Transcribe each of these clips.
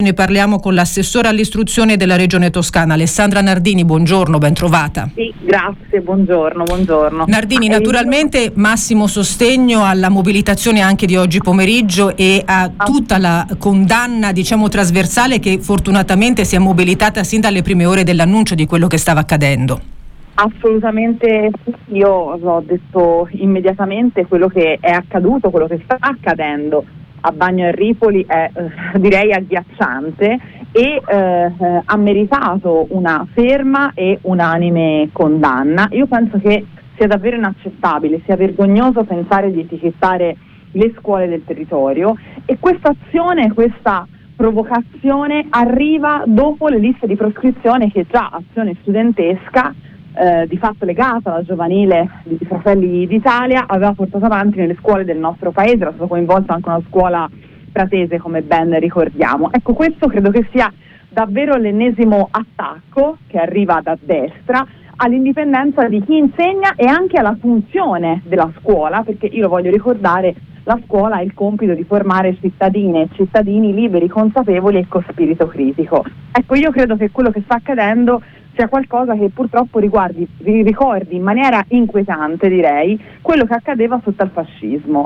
Ne parliamo con l'assessore all'istruzione della Regione Toscana, Alessandra Nardini. Buongiorno, ben trovata. Sì, grazie, buongiorno. Nardini, naturalmente massimo sostegno alla mobilitazione anche di oggi pomeriggio e a tutta la condanna, diciamo, trasversale che fortunatamente si è mobilitata sin dalle prime ore dell'annuncio di quello che stava accadendo. Assolutamente sì, io ho detto immediatamente quello che è accaduto, quello che sta accadendo a Bagno e Ripoli è direi agghiacciante e ha meritato una ferma e unanime condanna. Io penso che sia davvero inaccettabile, sia vergognoso pensare di etichettare le scuole del territorio, e questa azione, questa provocazione arriva dopo le liste di proscrizione che già Azione Studentesca, di fatto legata alla giovanile di Fratelli d'Italia, aveva portato avanti nelle scuole del nostro paese. Era stato coinvolto anche una scuola pratese, come ben ricordiamo. Ecco, questo credo che sia davvero l'ennesimo attacco che arriva da destra all'indipendenza di chi insegna e anche alla funzione della scuola, perché io lo voglio ricordare, la scuola ha il compito di formare cittadine e cittadini liberi, consapevoli e con spirito critico. Ecco, io credo che quello che sta accadendo sia qualcosa che purtroppo ricordi in maniera inquietante, direi, quello che accadeva sotto il fascismo.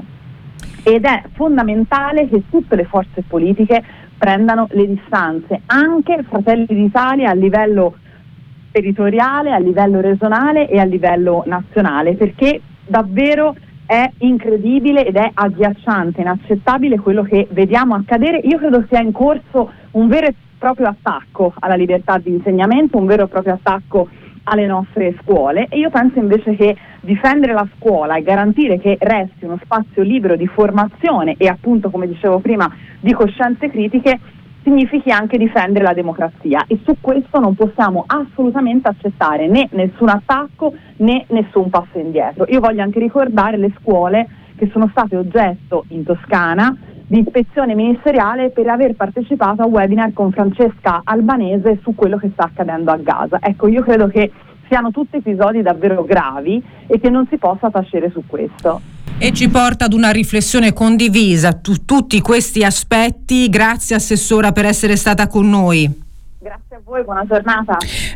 Ed è fondamentale che tutte le forze politiche prendano le distanze, anche Fratelli d'Italia a livello territoriale, a livello regionale e a livello nazionale, perché davvero è incredibile ed è agghiacciante, inaccettabile quello che vediamo accadere. Io credo sia in corso un vero e proprio attacco alla libertà di insegnamento, un vero e proprio attacco alle nostre scuole, e io penso invece che difendere la scuola e garantire che resti uno spazio libero di formazione e, appunto, come dicevo prima, di coscienze critiche significhi anche difendere la democrazia, e su questo non possiamo assolutamente accettare né nessun attacco né nessun passo indietro. Io voglio anche ricordare le scuole che sono state oggetto in Toscana di ispezione ministeriale per aver partecipato a un webinar con Francesca Albanese su quello che sta accadendo a Gaza. Ecco, io credo che siano tutti episodi davvero gravi e che non si possa tacere su questo. E ci porta ad una riflessione condivisa su tutti questi aspetti. Grazie Assessora per essere stata con noi. Grazie a voi, buona giornata.